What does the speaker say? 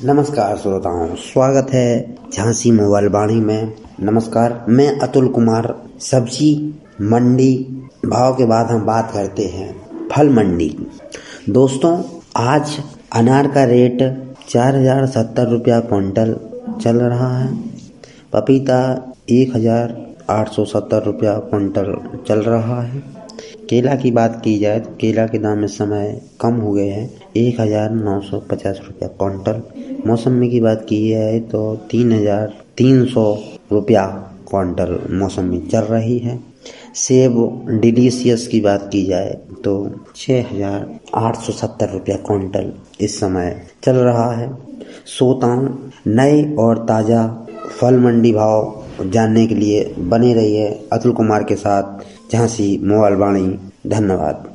नमस्कार श्रोताओं, स्वागत है झांसी मोबाइल वाणी में। नमस्कार, मैं अतुल कुमार। सब्जी मंडी भाव के बाद हम बात करते हैं फल मंडी। दोस्तों, आज अनार का रेट 4070 रुपया क्विंटल चल रहा है। पपीता 1870 रुपया क्विंटल चल रहा है। केला की बात की जाए तो केला के दाम इस समय कम हो गए हैं, 1950 रुपया क्विंटल। मौसमी की बात की जाए तो 3300 रुपया क्विंटल मौसमी चल रही है। सेब डिलीशियस की बात की जाए तो 6870 रुपया क्विंटल इस समय चल रहा है। श्रोताओं, नए और ताज़ा फल मंडी भाव जानने के लिए बने रहिए अतुल कुमार के साथ झांसी मोबाइल वाणी। धन्यवाद।